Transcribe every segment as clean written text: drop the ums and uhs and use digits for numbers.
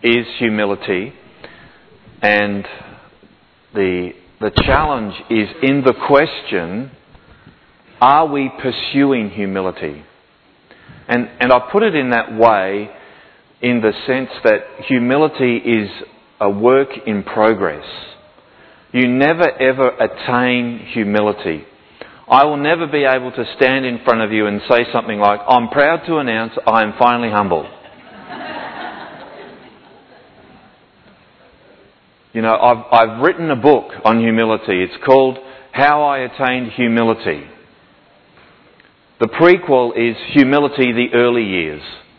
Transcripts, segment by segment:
is humility, and the challenge is in the question, are we pursuing humility? And I put it in that way in the sense that humility is a work in progress. You never ever attain humility. I will never be able to stand in front of you and say something like, I'm proud to announce I am finally humble. You know, I've written a book on humility. It's called How I Attained Humility. The prequel is Humility, the Early Years.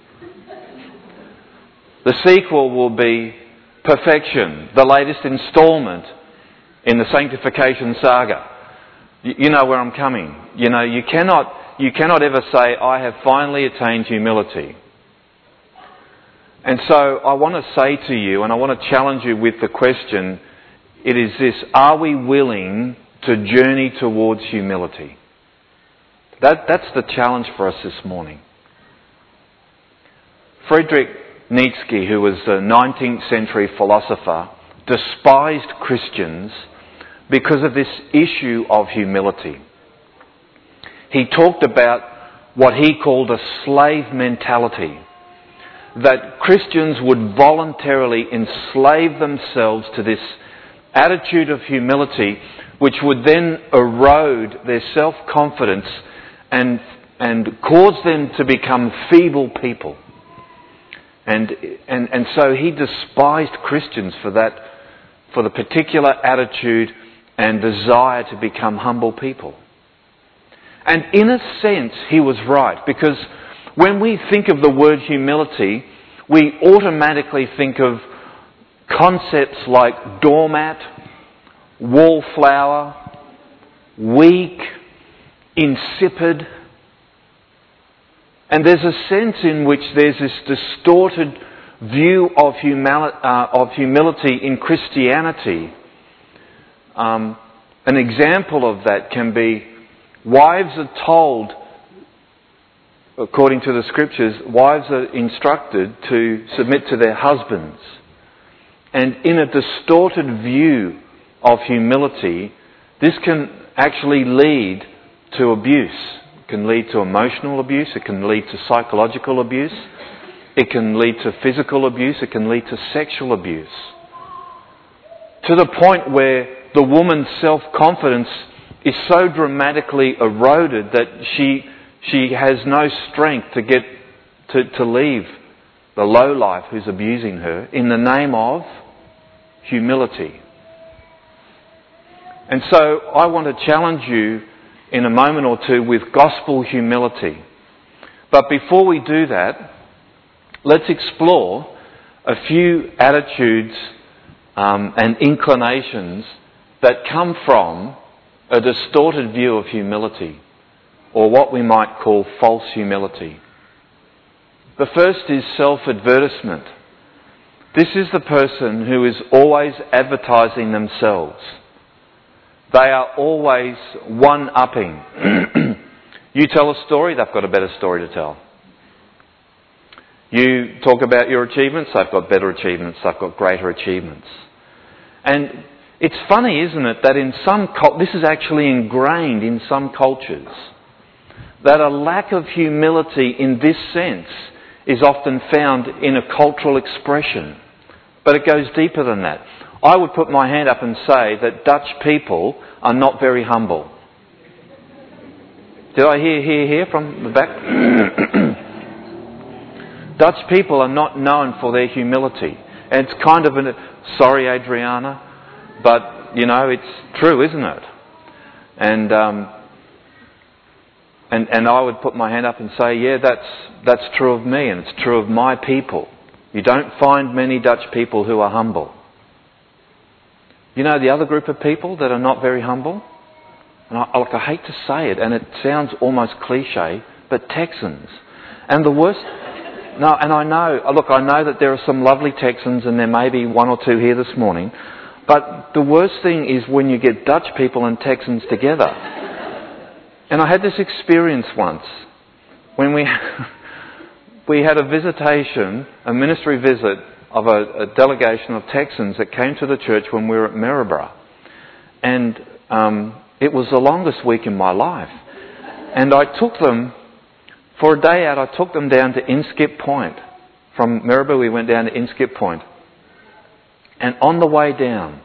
The sequel will be Perfection, the latest instalment in the sanctification saga. You know where I'm coming. You know, you cannot ever say, I have finally attained humility. And so I want to say to you, and I want to challenge you with the question, it is this: are we willing to journey towards humility? That's the challenge for us this morning. Friedrich Nietzsche, who was a 19th century philosopher, despised Christians because of this issue of humility. He talked about what he called a slave mentality, that Christians would voluntarily enslave themselves to this attitude of humility, which would then erode their self-confidence and cause them to become feeble people. And so he despised Christians for that, for the particular attitude and desire to become humble people. And in a sense, he was right, because when we think of the word humility, we automatically think of concepts like doormat, wallflower, weak, insipid. And there's a sense in which there's this distorted view of humility in Christianity. An example of that can be, wives are told, according to the scriptures, wives are instructed to submit to their husbands. And in a distorted view of humility, this can actually lead to abuse. It can lead to emotional abuse. It can lead to psychological abuse. It can lead to physical abuse. It can lead to sexual abuse. To the point where the woman's self-confidence is so dramatically eroded that she has no strength to get to leave the lowlife who's abusing her in the name of humility. And so I want to challenge you in a moment or two with gospel humility. But before we do that, let's explore a few attitudes and inclinations that come from a distorted view of humility, or what we might call false humility. The first is self-advertisement. This is the person who is always advertising themselves. They are always one-upping. You tell a story, they've got a better story to tell. You talk about your achievements, they've got better achievements, they've got greater achievements. And it's funny, isn't it, that in some this is actually ingrained in some cultures, that a lack of humility in this sense is often found in a cultural expression. But it goes deeper than that. I would put my hand up and say that Dutch people are not very humble. Did I hear from the back? Dutch people are not known for their humility. And it's kind of sorry, Adriana, but, you know, it's true, isn't it? And I would put my hand up and say, yeah, that's true of me, and it's true of my people. You don't find many Dutch people who are humble. You know the other group of people that are not very humble? And I hate to say it, and it sounds almost cliche, but Texans. And the worst... No, and I know that there are some lovely Texans, and there may be one or two here this morning, but the worst thing is when you get Dutch people and Texans together. And I had this experience once when we had a visitation, a ministry visit of a delegation of Texans that came to the church when we were at Maryborough. And it was the longest week in my life. And I took them, for a day out, I took them down to Inskip Point. From Maryborough we went down to Inskip Point. And on the way down,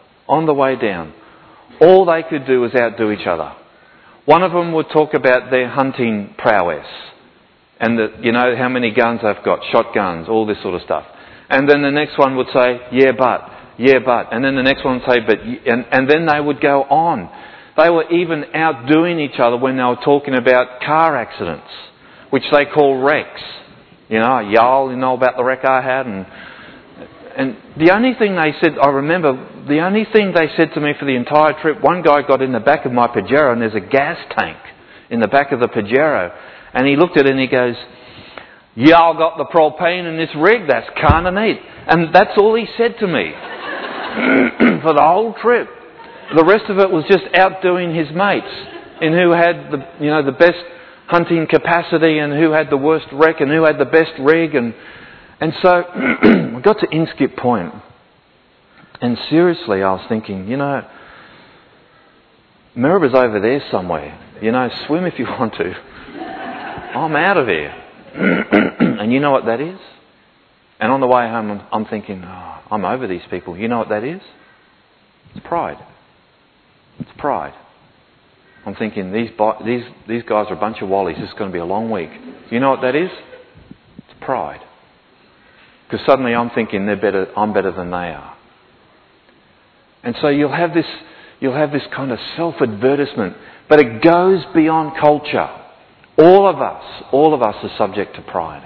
all they could do was outdo each other. One of them would talk about their hunting prowess. And how many guns they've got, shotguns, all this sort of stuff. And then the next one would say, yeah, but. And then the next one would say, but. And then they would go on. They were even outdoing each other when they were talking about car accidents, which they call wrecks. You know about the wreck I had. And the only thing they said, I remember, the only thing they said to me for the entire trip, one guy got in the back of my Pajero and there's a gas tank in the back of the Pajero. And he looked at it and he goes, y'all got the propane in this rig, that's kind of neat. And that's all he said to me for the whole trip. The rest of it was just outdoing his mates in who had the best hunting capacity and who had the worst wreck and who had the best rig. And so we got to Inskip Point. And seriously, I was thinking, Maryborough's over there somewhere. Swim if you want to. I'm out of here. And you know what that is? And on the way home, I'm thinking, I'm over these people. You know what that is? It's pride. It's pride. I'm thinking, these guys are a bunch of wallies. This is going to be a long week. You know what that is? It's pride. Because suddenly I'm thinking I'm better than they are. And so you'll have this kind of self-advertisement, but it goes beyond culture. All of us are subject to pride.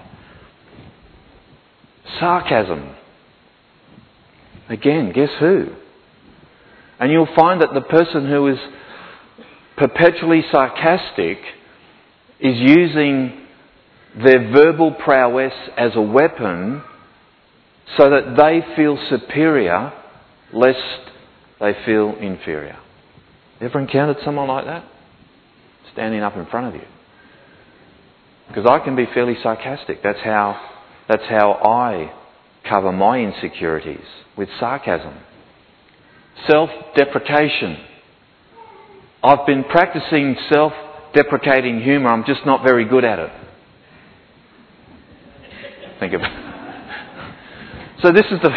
Sarcasm. Again, guess who? And you'll find that the person who is perpetually sarcastic is using their verbal prowess as a weapon so that they feel superior lest they feel inferior. Ever encountered someone like that? Standing up in front of you. Because I can be fairly sarcastic. That's how I cover my insecurities, with sarcasm. Self-deprecation. I've been practicing self-deprecating humour. I'm just not very good at it. Think of it. So this is the...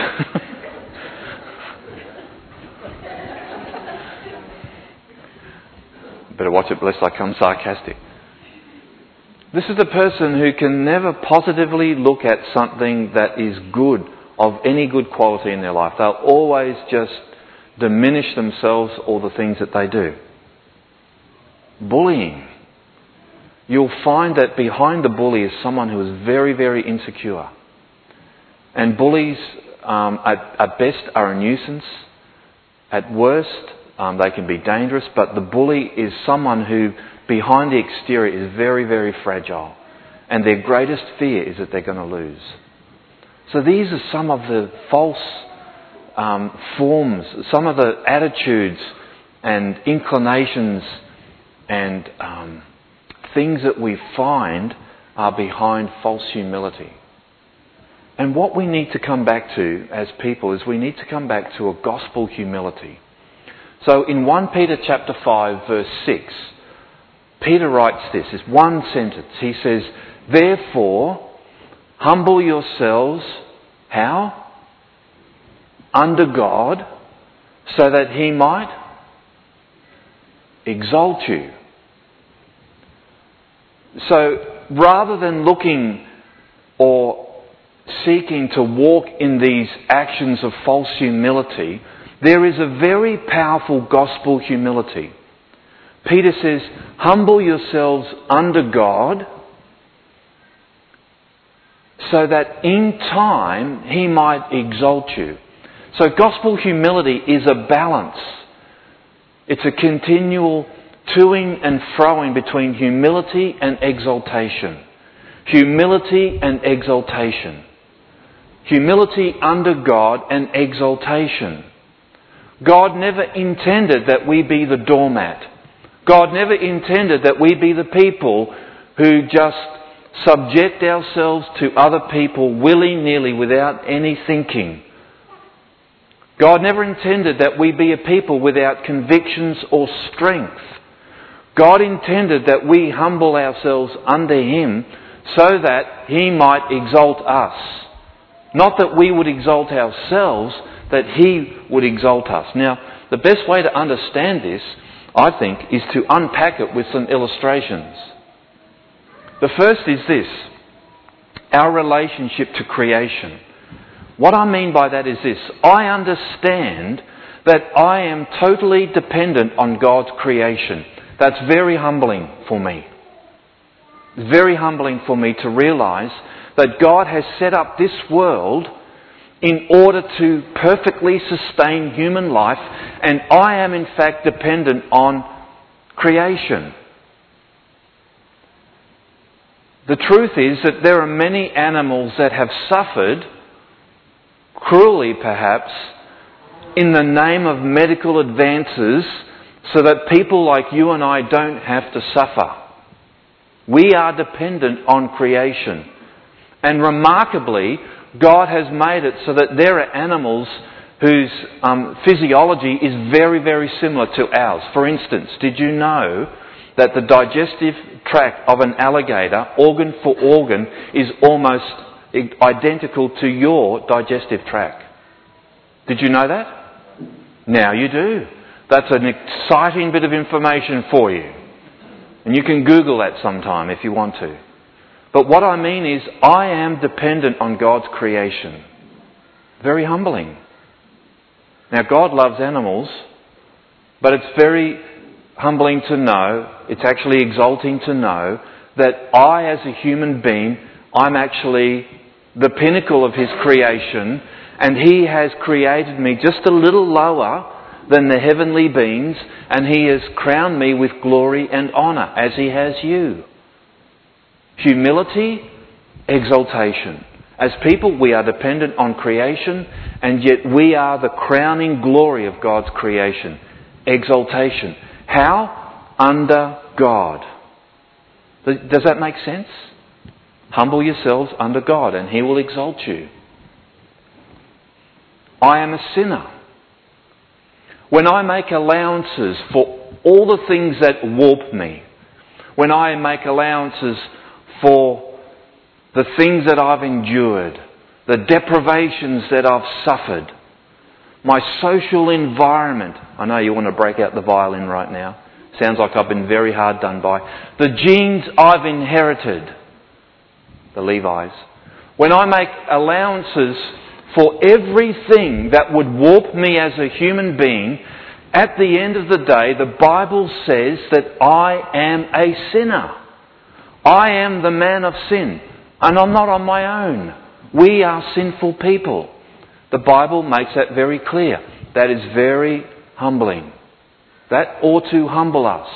Better watch it lest I come sarcastic. This is the person who can never positively look at something that is good, of any good quality in their life. They'll always just diminish themselves or the things that they do. Bullying. You'll find that behind the bully is someone who is very, very insecure. And bullies, at best, are a nuisance. At worst, they can be dangerous. But the bully is someone who, behind the exterior, is very, very fragile. And their greatest fear is that they're going to lose. So these are some of the false forms, some of the attitudes and inclinations and things that we find are behind false humility. And what we need to come back to as people is we need to come back to a gospel humility. So in 1 Peter chapter 5 verse 6, Peter writes this, it's one sentence. He says, therefore, humble yourselves, how? Under God, so that He might exalt you. So, rather than looking or seeking to walk in these actions of false humility, there is a very powerful gospel humility. Peter says, humble yourselves under God, so that in time He might exalt you. So gospel humility is a balance. It's a continual toing and froing between humility and exaltation. Humility and exaltation. Humility under God and exaltation. God never intended that we be the doormat. God never intended that we be the people who just subject ourselves to other people willy-nilly without any thinking. God never intended that we be a people without convictions or strength. God intended that we humble ourselves under Him so that He might exalt us. Not that we would exalt ourselves, that He would exalt us. Now, the best way to understand this, I think, is to unpack it with some illustrations. The first is this: our relationship to creation. What I mean by that is this: I understand that I am totally dependent on God's creation. That's very humbling for me. It's very humbling for me to realise that God has set up this world in order to perfectly sustain human life, and I am in fact dependent on creation. The truth is that there are many animals that have suffered, cruelly perhaps, in the name of medical advances so that people like you and I don't have to suffer. We are dependent on creation. And remarkably, God has made it so that there are animals whose physiology is very, very similar to ours. For instance, did you know that the digestive tract of an alligator, organ for organ, is almost identical to your digestive tract? Did you know that? Now you do. That's an exciting bit of information for you. And you can Google that sometime if you want to. But what I mean is, I am dependent on God's creation. Very humbling. Now, God loves animals, but it's very humbling to know, it's actually exalting to know, that I, as a human being, I'm actually the pinnacle of His creation, and He has created me just a little lower than the heavenly beings, and He has crowned me with glory and honour, as He has you. Humility, exaltation. As people, we are dependent on creation, and yet we are the crowning glory of God's creation. Exaltation. How? Under God. Does that make sense? Humble yourselves under God, and He will exalt you. I am a sinner. When I make allowances for all the things that warp me, when I make allowances for the things that I've endured, the deprivations that I've suffered, my social environment. I know you want to break out the violin right now. Sounds like I've been very hard done by. The genes I've inherited, the Levi's. When I make allowances for everything that would warp me as a human being, at the end of the day, the Bible says that I am a sinner. I am the man of sin, and I'm not on my own. We are sinful people. The Bible makes that very clear. That is very humbling. That ought to humble us.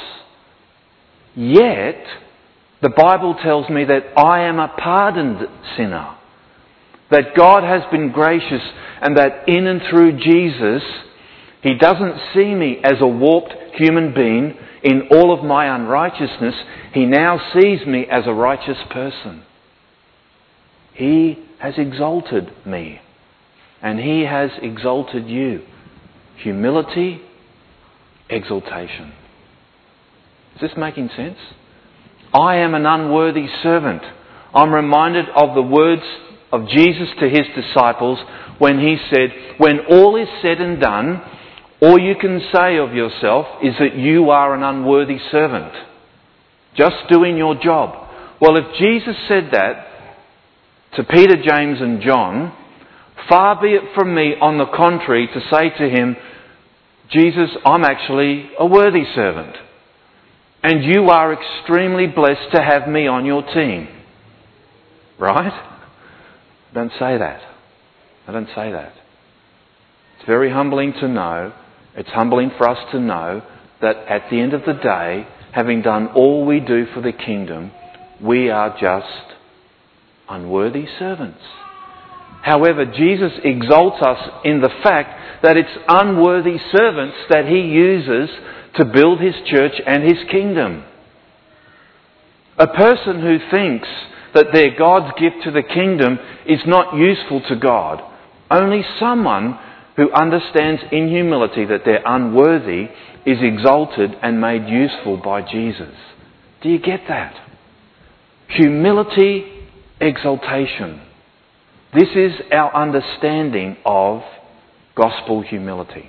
Yet, the Bible tells me that I am a pardoned sinner. That God has been gracious, and that in and through Jesus, He doesn't see me as a warped human being in all of my unrighteousness. He now sees me as a righteous person. He has exalted me, and He has exalted you. Humility, exaltation. Is this making sense? I am an unworthy servant. I'm reminded of the words of Jesus to His disciples when He said, when all is said and done, all you can say of yourself is that you are an unworthy servant, just doing your job. Well, if Jesus said that to Peter, James and John, far be it from me, on the contrary, to say to him, Jesus, I'm actually a worthy servant, and you are extremely blessed to have me on your team. Right? I don't say that. I don't say that. It's very humbling to know, it's humbling for us to know that at the end of the day, having done all we do for the kingdom, we are just unworthy servants. However, Jesus exalts us in the fact that it's unworthy servants that He uses to build His church and His kingdom. A person who thinks that they're God's gift to the kingdom is not useful to God. Only someone who understands in humility that they're unworthy is exalted and made useful by Jesus. Do you get that? Humility, exaltation. This is our understanding of gospel humility.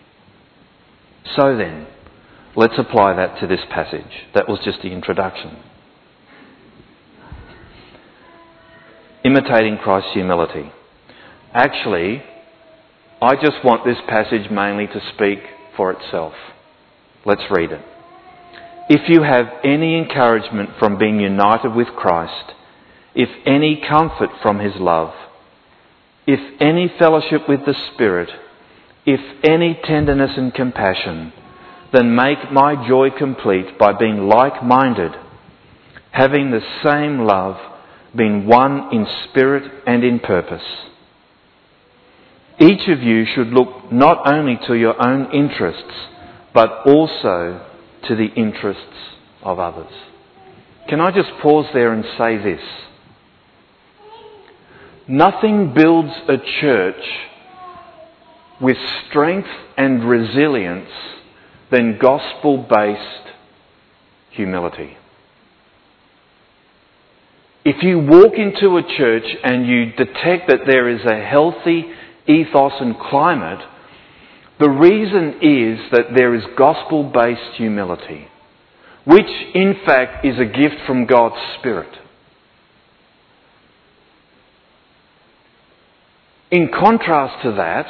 So then, let's apply that to this passage. That was just the introduction. Imitating Christ's humility. Actually, I just want this passage mainly to speak for itself. Let's read it. If you have any encouragement from being united with Christ, if any comfort from His love, if any fellowship with the Spirit, if any tenderness and compassion, then make my joy complete by being like-minded, having the same love, being one in spirit and in purpose. Each of you should look not only to your own interests, but also to the interests of others. Can I just pause there and say this? Nothing builds a church with strength and resilience than gospel-based humility. If you walk into a church and you detect that there is a healthy ethos and climate, the reason is that there is gospel-based humility, which in fact is a gift from God's Spirit. In contrast to that,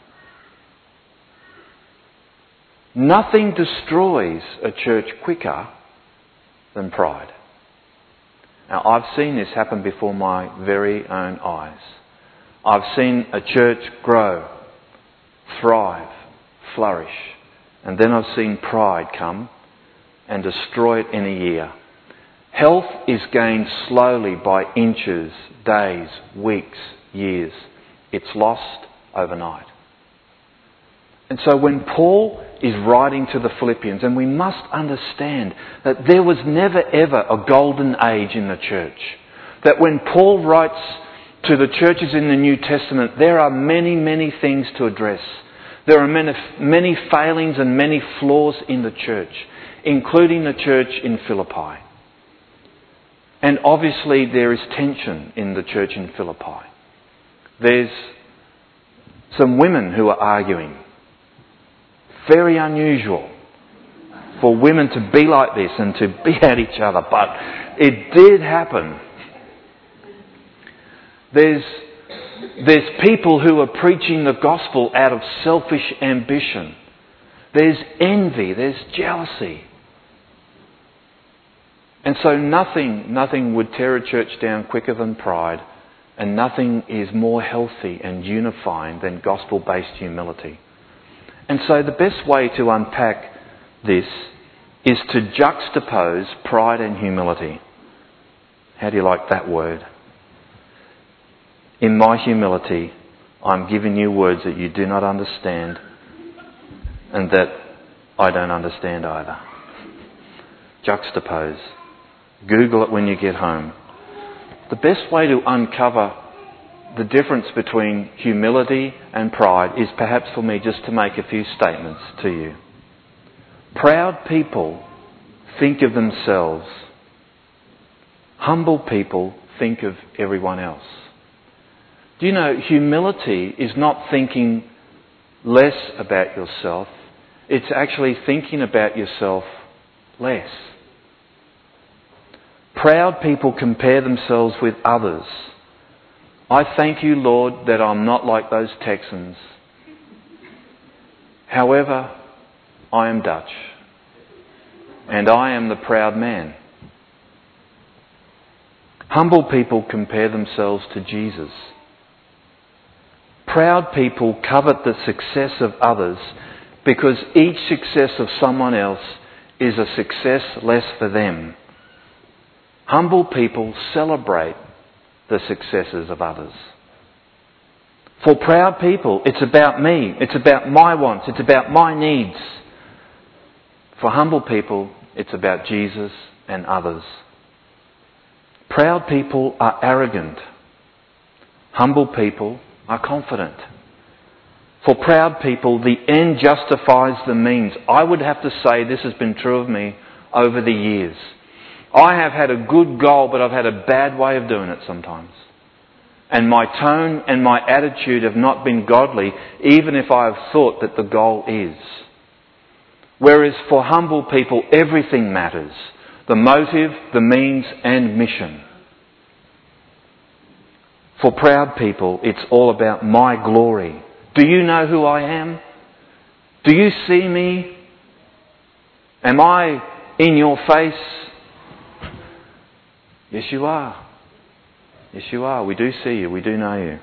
nothing destroys a church quicker than pride. Now, I've seen this happen before my very own eyes. I've seen a church grow, thrive, flourish, and then I've seen pride come and destroy it in a year. Health is gained slowly by inches, days, weeks, years. It's lost overnight. And so when Paul is writing to the Philippians, and we must understand that there was never ever a golden age in the church. That when Paul writes to the churches in the New Testament, there are many, many things to address. There are many failings and many flaws in the church, including the church in Philippi. And obviously there is tension in the church in Philippi. There's some women who are arguing. Very unusual for women to be like this and to be at each other, but it did happen. There's people who are preaching the gospel out of selfish ambition. There's envy, there's jealousy. And so nothing would tear a church down quicker than pride, and nothing is more healthy and unifying than gospel-based humility. And so the best way to unpack this is to juxtapose pride and humility. How do you like that word? In my humility, I'm giving you words that you do not understand and that I don't understand either. Juxtapose. Google it when you get home. The best way to uncover the difference between humility and pride is perhaps for me just to make a few statements to you. Proud people think of themselves. Humble people think of everyone else. Do you know, humility is not thinking less about yourself. It's actually thinking about yourself less. Proud people compare themselves with others. I thank you, Lord, that I'm not like those Texans. However, I am Dutch, and I am the proud man. Humble people compare themselves to Jesus. Proud people covet the success of others because each success of someone else is a success less for them. Humble people celebrate the successes of others. For proud people, it's about me. It's about my wants. It's about my needs. For humble people, it's about Jesus and others. Proud people are arrogant. Humble people are confident. For proud people, the end justifies the means. I would have to say this has been true of me over the years. I have had a good goal, but I've had a bad way of doing it sometimes. And my tone and my attitude have not been godly, even if I have thought that the goal is. Whereas for humble people, everything matters. The motive, the means and mission. For proud people, it's all about my glory. Do you know who I am? Do you see me? Am I in your face? Yes, you are. Yes, you are. We do see you. We do know you.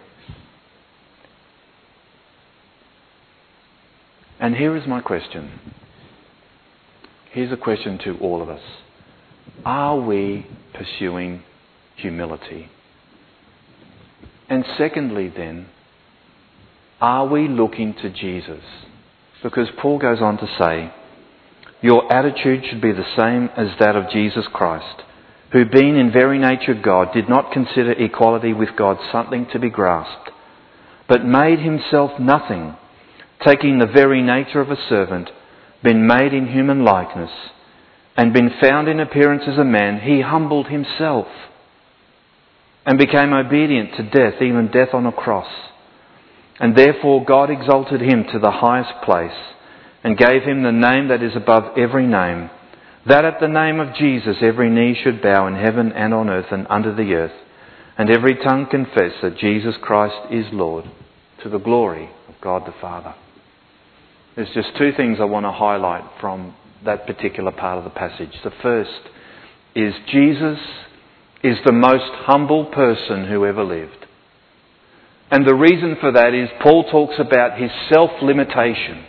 And here is my question. Here's a question to all of us. Are we pursuing humility? And secondly then, are we looking to Jesus? Because Paul goes on to say, your attitude should be the same as that of Jesus Christ, who being in very nature God, did not consider equality with God something to be grasped, but made himself nothing, taking the very nature of a servant, been made in human likeness, and been found in appearance as a man, he humbled himself, and became obedient to death, even death on a cross. And therefore God exalted him to the highest place, and gave him the name that is above every name, that at the name of Jesus every knee should bow in heaven and on earth and under the earth, and every tongue confess that Jesus Christ is Lord, to the glory of God the Father. There's just two things I want to highlight from that particular part of the passage. The first is Jesus is the most humble person who ever lived. And the reason for that is Paul talks about his self-limitation.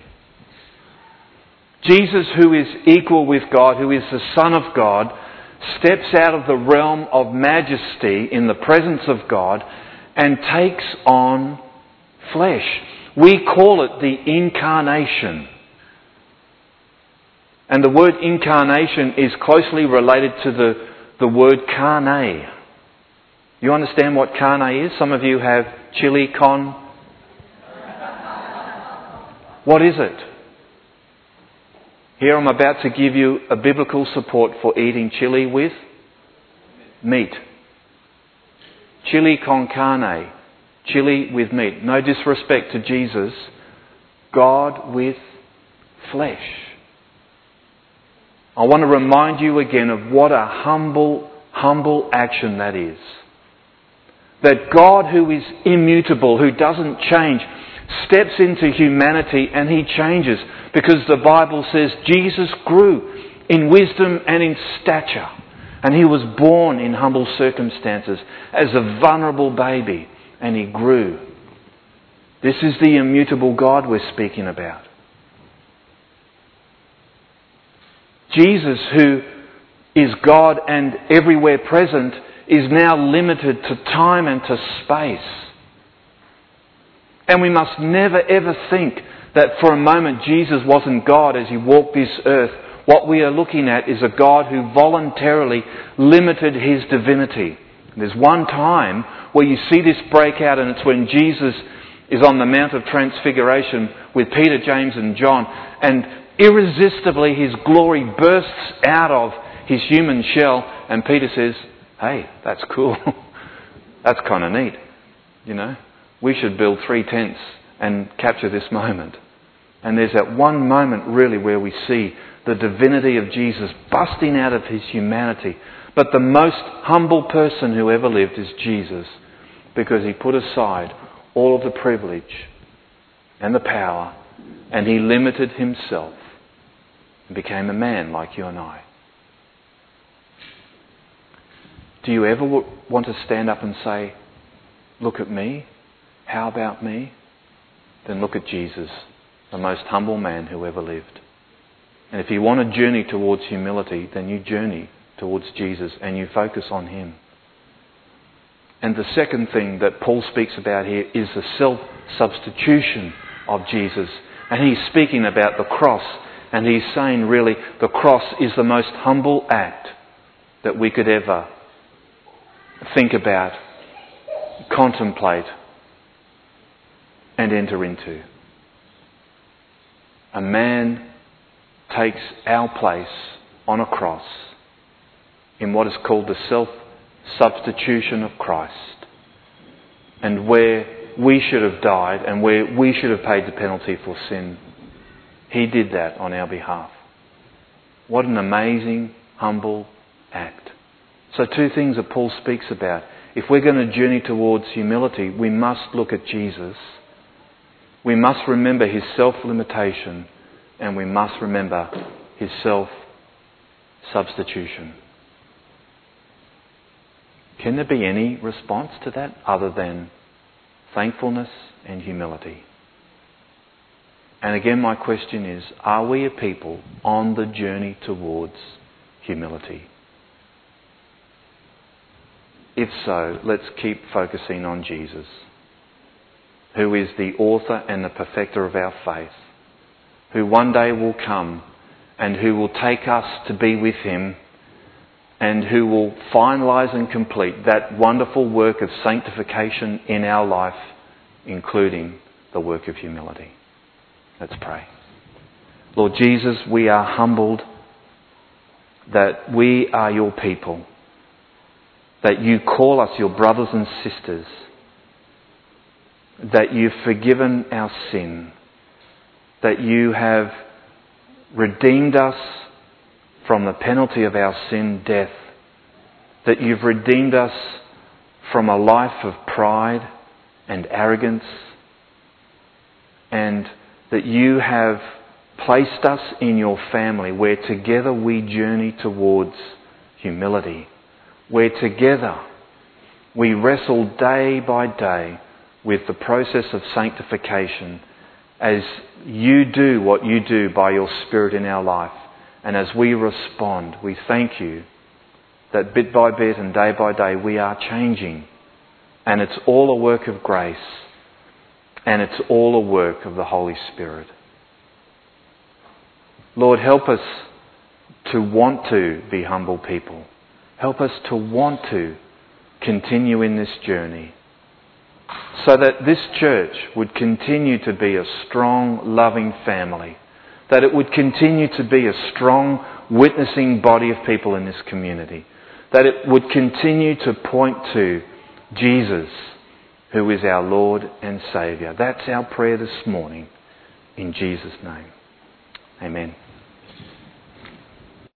Jesus, who is equal with God, who is the Son of God, steps out of the realm of majesty in the presence of God and takes on flesh. We call it the incarnation. And the word incarnation is closely related to the word carne. You understand what carne is? Some of you have chili con. What is it? Here I'm about to give you a biblical support for eating chili with meat. Chili con carne. Chili with meat. No disrespect to Jesus. God with flesh. I want to remind you again of what a humble action that is. That God, who is immutable, who doesn't change, steps into humanity and he changes, because the Bible says Jesus grew in wisdom and in stature, and he was born in humble circumstances as a vulnerable baby, and he grew. This is the immutable God we're speaking about. Jesus, who is God and everywhere present, is now limited to time and to space. And we must never ever think that for a moment Jesus wasn't God as he walked this earth. What we are looking at is a God who voluntarily limited his divinity. There's one time where you see this break out, and it's when Jesus is on the Mount of Transfiguration with Peter, James and John, and irresistibly his glory bursts out of his human shell, and Peter says, hey, that's cool. That's kind of neat. You know, we should build 3 tents and capture this moment. And there's that one moment really where we see the divinity of Jesus busting out of his humanity. But the most humble person who ever lived is Jesus, because he put aside all of the privilege and the power, and he limited himself and became a man like you and I. Do you ever want to stand up and say, look at me? How about me? Then look at Jesus, the most humble man who ever lived. And if you want to journey towards humility, then you journey towards Jesus and you focus on him. And the second thing that Paul speaks about here is the self-substitution of Jesus. And he's speaking about the cross, and he's saying really the cross is the most humble act that we could ever think about, contemplate, and enter into. A man takes our place on a cross in what is called the self-substitution of Christ. And where we should have died and where we should have paid the penalty for sin, He did that on our behalf. What an amazing, humble act. So 2 things that Paul speaks about. If we're going to journey towards humility, we must look at Jesus. We must remember His self-limitation, and we must remember His self-substitution. Can there be any response to that other than thankfulness and humility? And again, my question is, are we a people on the journey towards humility? If so, let's keep focusing on Jesus, who is the author and the perfecter of our faith, who one day will come and who will take us to be with Him, and who will finalise and complete that wonderful work of sanctification in our life, including the work of humility. Let's pray. Lord Jesus, we are humbled that we are your people, that you call us your brothers and sisters, that you've forgiven our sin, that you have redeemed us from the penalty of our sin, death, that you've redeemed us from a life of pride and arrogance, and that you have placed us in your family where together we journey towards humility, where together we wrestle day by day with the process of sanctification as you do what you do by your Spirit in our life. And as we respond, we thank you that bit by bit and day by day we are changing. And it's all a work of grace. And it's all a work of the Holy Spirit. Lord, help us to want to be humble people. Help us to want to continue in this journey, so that this church would continue to be a strong, loving family, that it would continue to be a strong, witnessing body of people in this community, that it would continue to point to Jesus, who is our Lord and Saviour. That's our prayer this morning, in Jesus' name. Amen.